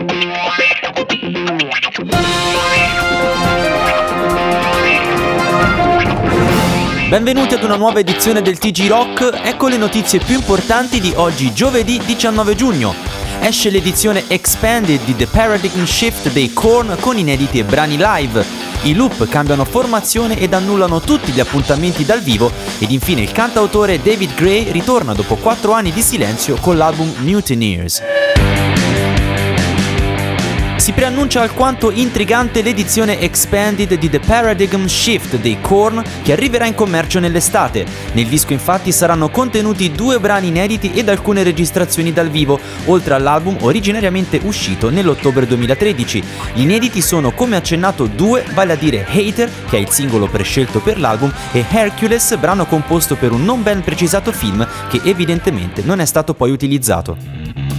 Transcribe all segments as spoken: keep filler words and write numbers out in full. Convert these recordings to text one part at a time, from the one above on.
Benvenuti ad una nuova edizione del T G Rock, ecco le notizie più importanti di oggi, giovedì diciannove giugno. Esce l'edizione Expanded di The Paradigm Shift dei Korn con inediti e brani live. I Loop cambiano formazione ed annullano tutti gli appuntamenti dal vivo ed infine il cantautore David Gray ritorna dopo quattro anni di silenzio con l'album Mutineers. Si preannuncia alquanto intrigante l'edizione Expanded di The Paradigm Shift dei Korn che arriverà in commercio nell'estate. Nel disco infatti saranno contenuti due brani inediti ed alcune registrazioni dal vivo, oltre all'album originariamente uscito nell'ottobre duemilatredici. Gli inediti sono, come accennato, due, vale a dire Hater, che è il singolo prescelto per l'album, e Hercules, brano composto per un non ben precisato film che evidentemente non è stato poi utilizzato.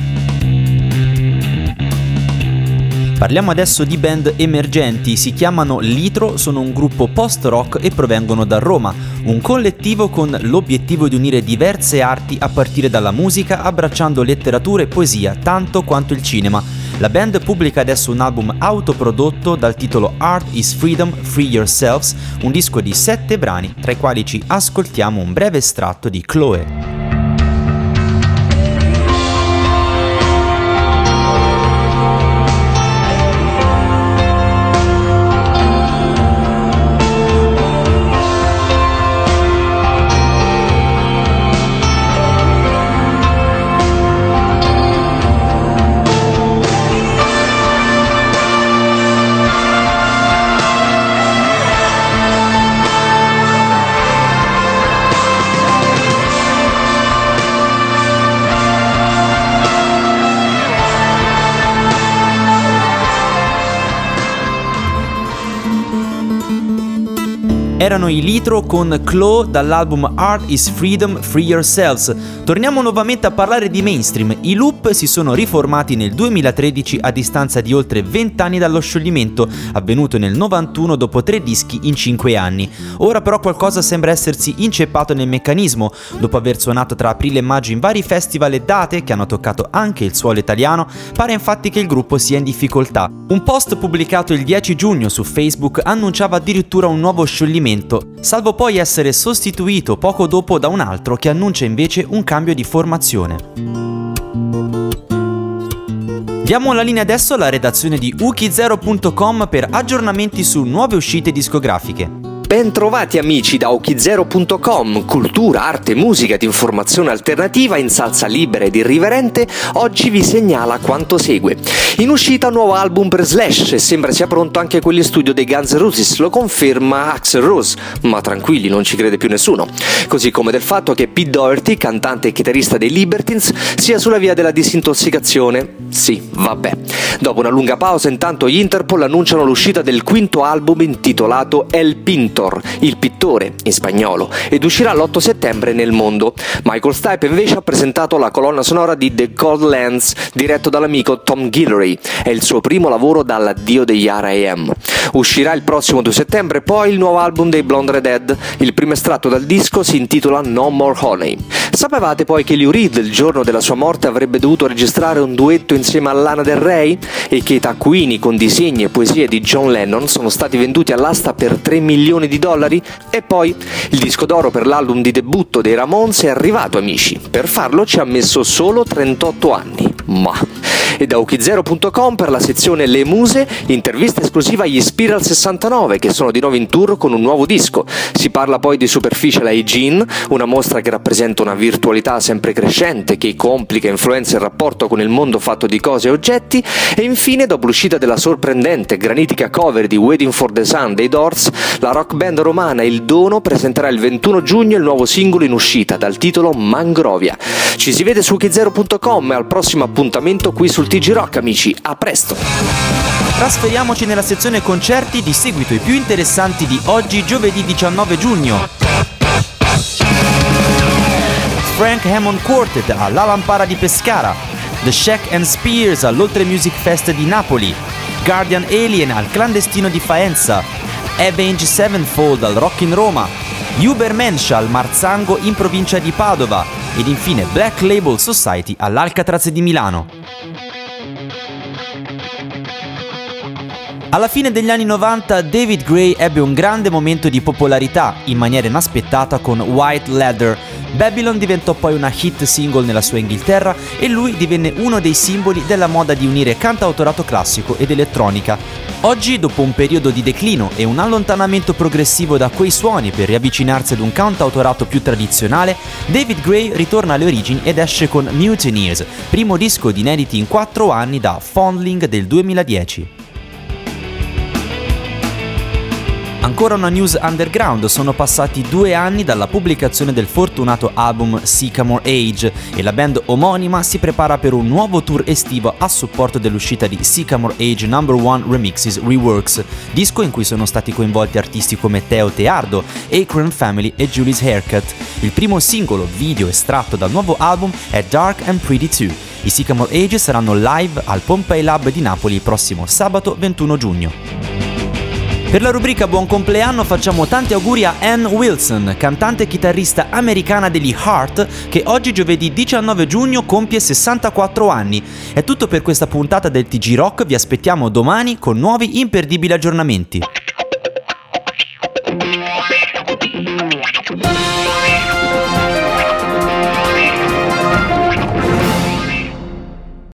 Parliamo adesso di band emergenti, si chiamano Litro, sono un gruppo post-rock e provengono da Roma, un collettivo con l'obiettivo di unire diverse arti a partire dalla musica, abbracciando letteratura e poesia tanto quanto il cinema. La band pubblica adesso un album autoprodotto dal titolo Art is Freedom, Free Yourselves, un disco di sette brani, tra i quali ci ascoltiamo un breve estratto di Chloe. Erano i Litro con Chloe dall'album Art is Freedom, Free Yourselves. Torniamo nuovamente a parlare di mainstream. I Loop si sono riformati nel duemilatredici a distanza di oltre venti anni dallo scioglimento, avvenuto nel novantuno dopo tre dischi in cinque anni. Ora però qualcosa sembra essersi inceppato nel meccanismo. Dopo aver suonato tra aprile e maggio in vari festival e date che hanno toccato anche il suolo italiano, pare infatti che il gruppo sia in difficoltà. Un post pubblicato il dieci giugno su Facebook annunciava addirittura un nuovo scioglimento, salvo poi essere sostituito poco dopo da un altro che annuncia invece un cambio di formazione. Diamo la linea adesso alla redazione di U K zero punto com per aggiornamenti su nuove uscite discografiche. Bentrovati amici da U K zero punto com, cultura, arte, musica ed informazione alternativa in salsa libera ed irriverente, oggi vi segnala quanto segue. In uscita un nuovo album per Slash e sembra sia pronto anche quello in studio dei Guns N' Roses, lo conferma Axl Rose, ma tranquilli, non ci crede più nessuno. Così come del fatto che Pete Doherty, cantante e chitarrista dei Libertines, sia sulla via della disintossicazione. Sì, vabbè. Dopo una lunga pausa, intanto gli Interpol annunciano l'uscita del quinto album intitolato El Pintor, il pittore in spagnolo, ed uscirà l'otto settembre nel mondo. Michael Stipe invece ha presentato la colonna sonora di The Cold Lands, diretto dall'amico Tom Guillory. È il suo primo lavoro dall'addio degli R I M. Uscirà il prossimo due settembre poi il nuovo album dei Blonde Redhead. Il primo estratto dal disco si intitola No More Honey. Sapevate poi che Lou Reed il giorno della sua morte avrebbe dovuto registrare un duetto insieme a Lana Del Rey e che i taccuini con disegni e poesie di John Lennon sono stati venduti all'asta per tre milioni di dollari? E poi il disco d'oro per l'album di debutto dei Ramones è arrivato, amici. Per farlo ci ha messo solo trentotto anni. Ma... E da U K zero punto com per la sezione Le Muse, intervista esclusiva agli Spiral sessantanove che sono di nuovo in tour con un nuovo disco. Si parla poi di Superficial Hygiene, una mostra che rappresenta una virtualità sempre crescente che complica e influenza il rapporto con il mondo fatto di cose e oggetti. E infine, dopo l'uscita della sorprendente granitica cover di Waiting for the Sun dei Doors, la rock band romana Il Dono presenterà il ventuno giugno il nuovo singolo in uscita dal titolo Mangrovia. Ci si vede su U K zero punto com e al prossimo appuntamento qui sul T G Rock, amici, a presto! Trasferiamoci nella sezione concerti, di seguito i più interessanti di oggi, giovedì diciannove giugno. Frank Hammond Quartet alla Lampara di Pescara, The Shack and Spears all'Oltre Music Fest di Napoli, Guardian Alien al Clandestino di Faenza, Avenged Sevenfold al Rock in Roma, Ubermensch al Marzango in provincia di Padova ed infine Black Label Society all'Alcatraz di Milano. Alla fine degli anni novanta David Gray ebbe un grande momento di popolarità, in maniera inaspettata con White Leather. Babylon diventò poi una hit single nella sua Inghilterra e lui divenne uno dei simboli della moda di unire cantautorato classico ed elettronica. Oggi, dopo un periodo di declino e un allontanamento progressivo da quei suoni per riavvicinarsi ad un cantautorato più tradizionale, David Gray ritorna alle origini ed esce con Mutineers, primo disco di inediti in quattro anni da Fondling del duemiladieci. Ancora una news underground, sono passati due anni dalla pubblicazione del fortunato album Sycamore Age e la band omonima si prepara per un nuovo tour estivo a supporto dell'uscita di Sycamore Age number one Remixes Reworks, disco in cui sono stati coinvolti artisti come Teo Teardo, Akron Family e Julie's Haircut. Il primo singolo video estratto dal nuovo album è Dark and Pretty two. I Sycamore Age saranno live al Pompei Lab di Napoli il prossimo sabato ventuno giugno. Per la rubrica Buon compleanno facciamo tanti auguri a Ann Wilson, cantante e chitarrista americana degli Heart, che oggi giovedì diciannove giugno compie sessantaquattro anni. È tutto per questa puntata del T G Rock, vi aspettiamo domani con nuovi imperdibili aggiornamenti.